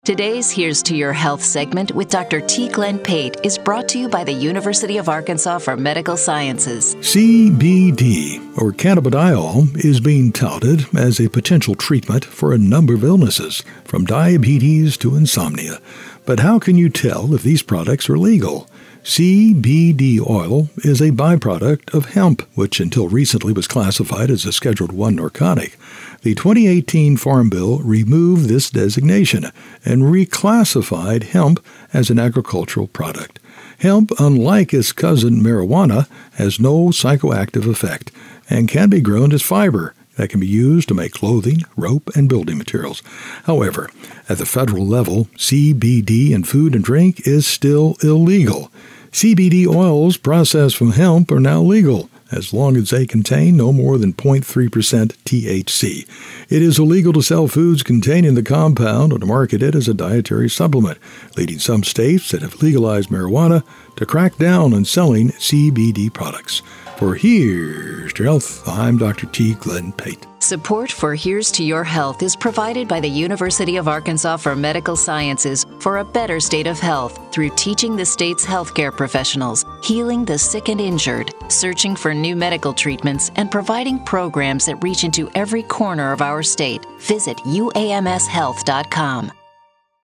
Today's Here's to Your Health segment with Dr. T. Glenn Pate is brought to you by the University of Arkansas for Medical Sciences. CBD, or cannabidiol, is being touted as a potential treatment for a number of illnesses, from diabetes to insomnia. But how can you tell if these products are legal? CBD oil is a byproduct of hemp, which until recently was classified as a Scheduled I narcotic. The 2018 Farm Bill removed this designation and reclassified hemp as an agricultural product. Hemp, unlike its cousin marijuana, has no psychoactive effect and can be grown as fiber that can be used to make clothing, rope, and building materials. However, at the federal level, CBD in food and drink is still illegal. CBD oils processed from hemp are now legal, as long as they contain no more than 0.3% THC. It is illegal to sell foods containing the compound or to market it as a dietary supplement, leading some states that have legalized marijuana to crack down on selling CBD products. For Here's to Your Health, I'm Dr. T. Glenn Pate. Support for Here's to Your Health is provided by the University of Arkansas for Medical Sciences for a better state of health through teaching the state's healthcare professionals, healing the sick and injured, searching for new medical treatments, and providing programs that reach into every corner of our state. Visit uamshealth.com.